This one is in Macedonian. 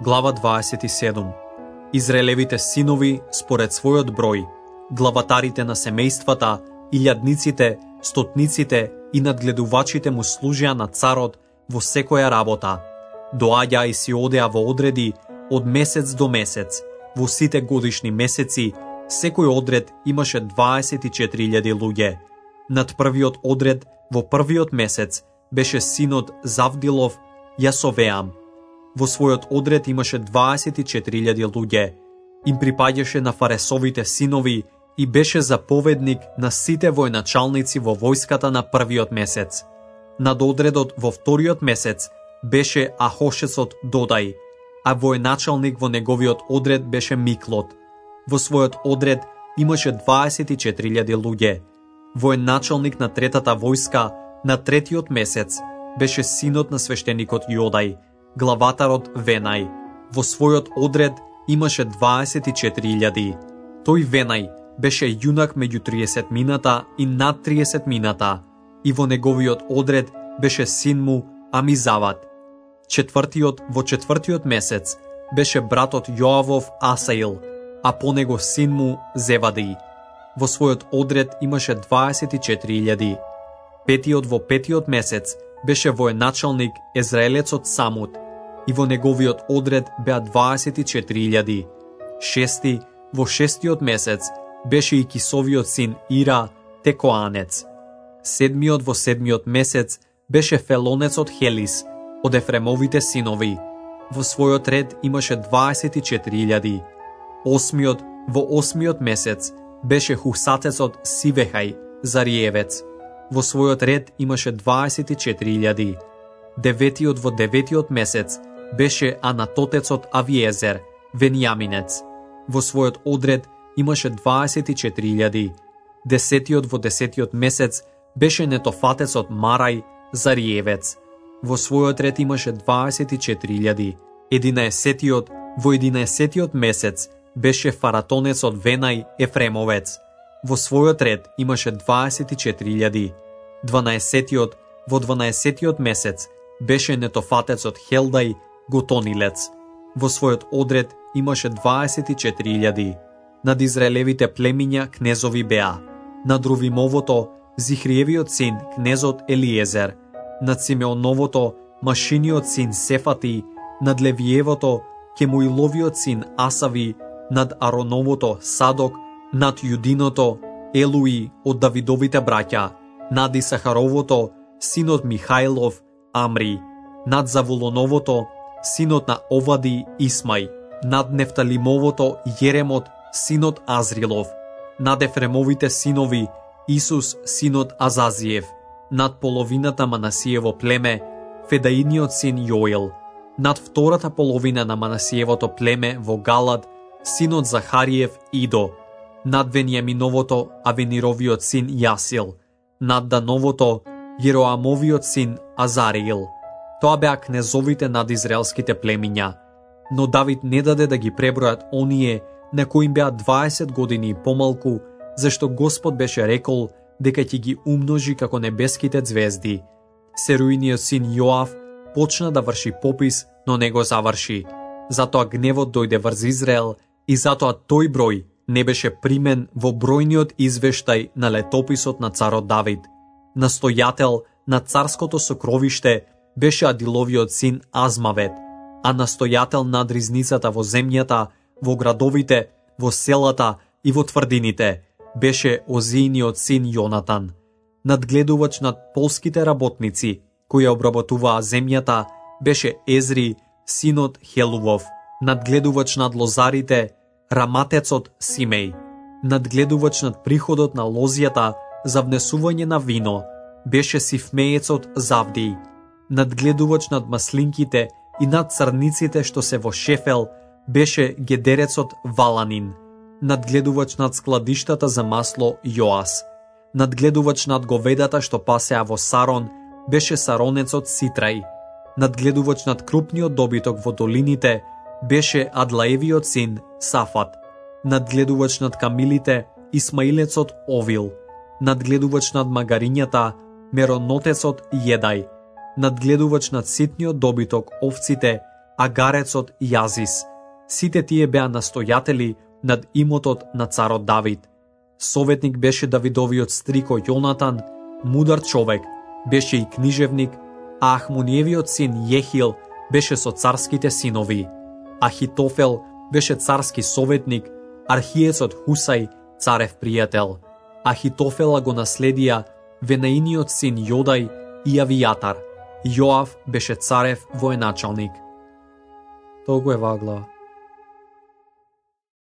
Глава 27. Израелевите синови според својот број, главатарите на семејствата, илјадниците, стотниците и надгледувачите му служеа на царот во секоја работа. Доаѓа и си одеа во одреди од месец до месец. Во сите годишни месеци, секој одред имаше 24.000 луѓе. Над првиот одред во првиот месец беше синот Завдилов Јасовеам. Во својот одред имаше 24.000 луѓе. Им припаѓаше на фаресовите синови и беше заповедник на сите војначалници во војската на првиот месец. Над одредот во вториот месец беше Ахошецот Додај, а војначалник во неговиот одред беше Миклот. Во својот одред имаше 24.000 луѓе. Војначалник на третата војска на третиот месец беше синот на свештеникот Јодај, главатарот Венај. Во својот одред имаше 24.000. Тој Венај беше јунак меѓу 30 мината и над 30 мината, и во неговиот одред беше син му Амизават. Во четвртиот месец беше братот Јоавов Асаил, а по него син му Зевади. Во својот одред имаше 24.000. Во петиот месец беше военачалник Езраелецот Самут, и во неговиот одред беа 24.000. Во шестиот месец беше и Кисовиот син Ира, Текоанец. Во седмиот месец беше Фелонецот Хелис, од Ефремовите синови. Во својот ред имаше 24.000. Во осмиот месец беше Хусатецот Сивехај, Зариевец. Во својот ред имаше 24.000. Во деветиот месец беше Анатотецот Авиезер, Венијаминец. Во својот одред имаше 24.000. Во десетиот месец беше Нетофатецот Марај, Зариевец. Во својот ред имаше 24.000. Во единаесетиот месец беше Фаратонецот Венај, Ефремовец. Во својот ред имаше 24.000. Во 12-тиот месец беше Нетофатецот Хелдај, Готонилец. Во својот одред имаше 24.000. Над Израелевите племиња кнезови беа: над Рувимовото Зихриевиот син кнезот Елиезер, над Симеоновото Машиниот син Сефати, над Левиевото Кемуиловиот син Асави, над Ароновото Садок, над Јудиното Елуи од Давидовите браќа, над Исахаровото синот Михаилов Амри, над Завулоновото синот на Овади Исмај, над Нефталимовото Јеремот синот Азрилов, над Ефремовите синови Исус синот Азазиев, над половината Манасиево племе Федаиниот син Јоел, над втората половина на Манасиевото племе во Галад синот Захариев Идо, над Венијаминовото Авенировиот син Јасил, над Дановото Јероамовиот син Азариил. Тоа беа кнезовите над израелските племиња. Но Давид не даде да ги пребројат оние на кои им беа 20 години и помалку, зашто Господ беше рекол дека ќе ги умножи како небеските звезди. Серуиниот син Јоав почна да врши попис, но не го заврши. Затоа гневот дојде врз Израел и затоа тој број не беше примен во бројниот извештај на летописот на царот Давид. Настојател на царското сокровиште беше Адиловиот син Азмавет, а настојател над ризницата во земјата, во градовите, во селата и во тврдините беше Озијниот син Јонатан. Надгледувач над полските работници кои обработуваа земјата беше Езри синот Хелувов. Надгледувач над лозарите Раматецот Симеј. Надгледувач над приходот на лозјата за внесување на вино беше Сифмеецот Завдиј. Надгледувач над маслинките и над црниците што се во Шефел беше Гедерецот Валанин. Надгледувач над складиштата за масло Јоас. Надгледувач над говедата што пасеа во Сарон беше Саронецот Ситрај. Надгледувач над крупниот добиток во долините беше Адлаевиот син Сафат. Надгледувач над камилите Исмаилецот Овил. Надгледувач над магарињата Меронотецот Једај. Надгледувач над ситниот добиток овците Агарецот и Јазис. Сите тие беа настојатели над имотот на царот Давид. Советник беше Давидовиот стрико Јонатан, мудар човек, беше и книжевник, а Ахмониевиот син Јехил беше со царските синови. Ахитофел беше царски советник, архиецот Хусај царев пријател. Ахитофела го наследија Венаиниот син Јодај и Авијатар. Јоав беше царев военачалник. Толку е ваа глава.